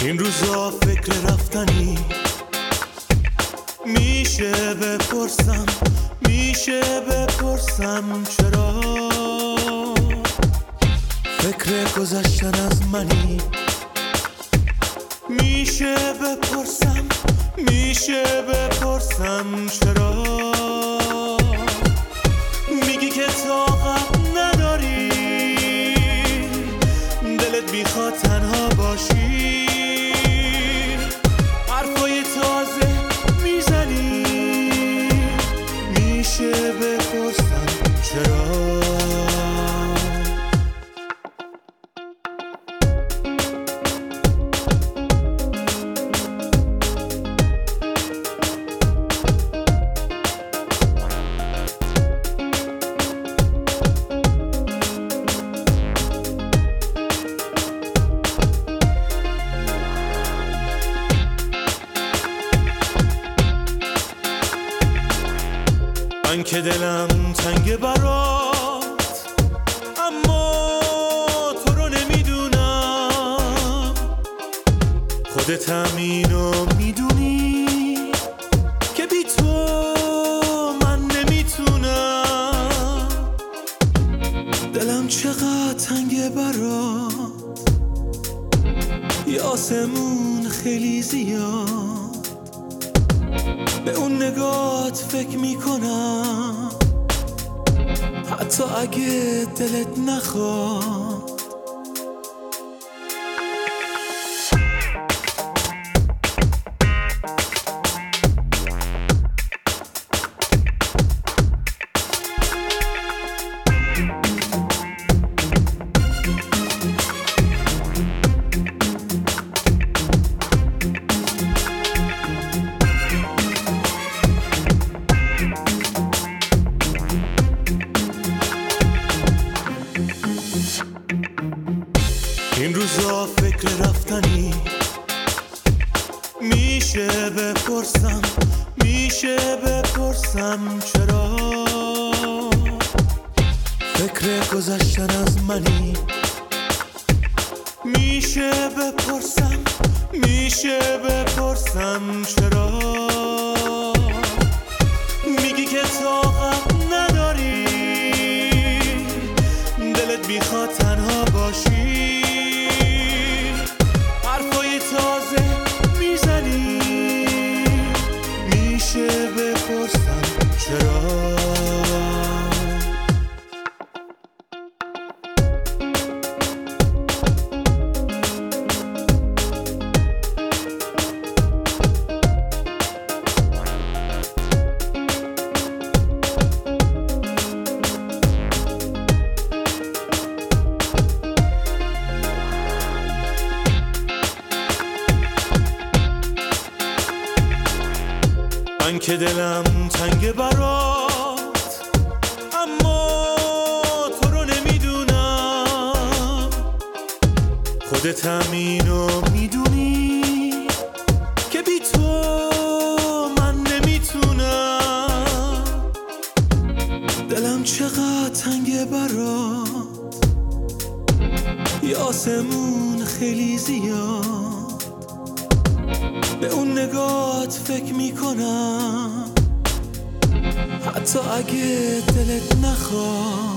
این روزا فکر رفتنی میشه بپرسم چرا فکر گذشتن از منی میشه بپرسم چرا میگی که طاقت نداری دلت میخواد تنها باشی حرفای تازه میزنی میشه بپرسم چرا من که دلم تنگ برات اما تو رو نمیدونم خودت هم اینو میدونی که بی تو من نمیتونم دلم چقدر تنگ برات یه آسمون خیلی زیاد به اون نگات فکر میکنم حتی اگه دلت نخواد این روزا فکر رفتنی میشه بپرسم چرا فکر گذشتن از منی میشه بپرسم چرا میگی که طاقت نداری دلت میخواد تنها باشی حرفای تازه میزنی میشه بپرسم چرا من که دلم تنگ برات اما تو رو نمیدونم خودت هم اینو میدونی که بی تو من نمیتونم دلم چقدر تنگ برات یه آسمون خیلی زیاد به اون نگات فکر میکنم حتی اگه دلت نخواد